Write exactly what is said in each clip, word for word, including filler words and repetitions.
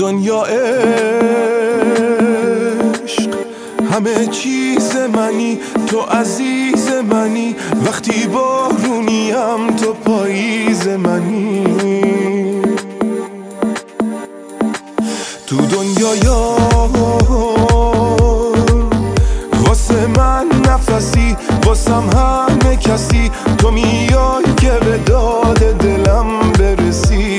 دنیا عشق همه چیز منی، تو عزیز منی، وقتی بارونیم تو پاییز منی. تو دنیا یار واسه من نفسی، واسم همه کسی، تو میای که به داد دلم برسی.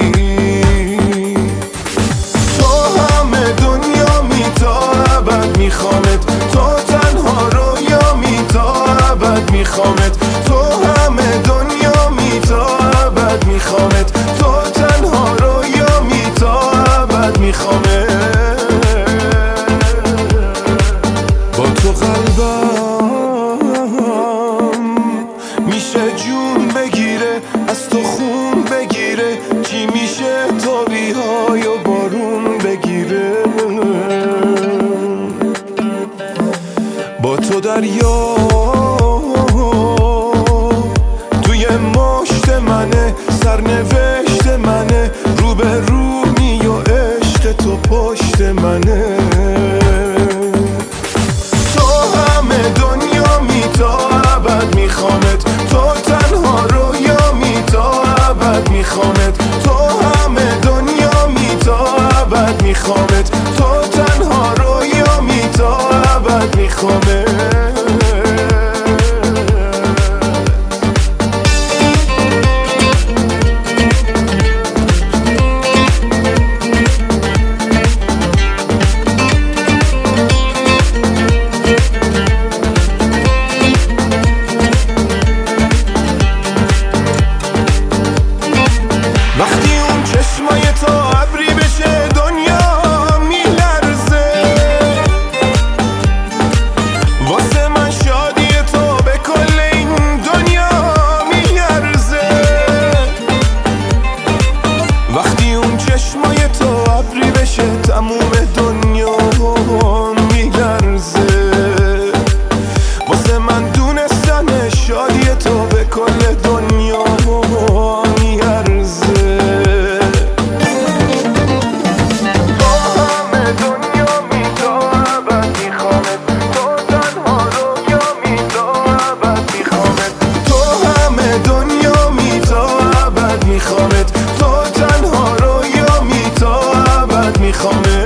تو همه دنیا می تا ابد میخوامت، تو تنها رویامی تا ابد میخوامت. تو همه دنیا می تا ابد میخوامت، تو تنها رویامی تا ابد میخوامت. با تو قلبم میشه جون بگیره، از تو خون بگیره، چی میشه تو بیای و بارون بگیره. با تو دریا توی مشت منه، سرنوشت منه، رو به رو می و عشق تو پشت منه. تو همه دنیا می تا ابد میخوامت، تو تنها رویامی تا ابد میخوامت. تو همه دنیا می تا ابد میخوامت، تو تنها رویامی تا ابد میخوامت. وقتی اون چشمای تو ابری بشه دنیا میلرزه، واسه من شادی تو به کل این دنیا میارزه. وقتی اون چشمای تو ابری بشه تموم دنیا میلرزه، واسه من دونستن شادی تو به کل دنیا میارزه. میخوامت، تو تنها رویامی تا ابد میخوامت.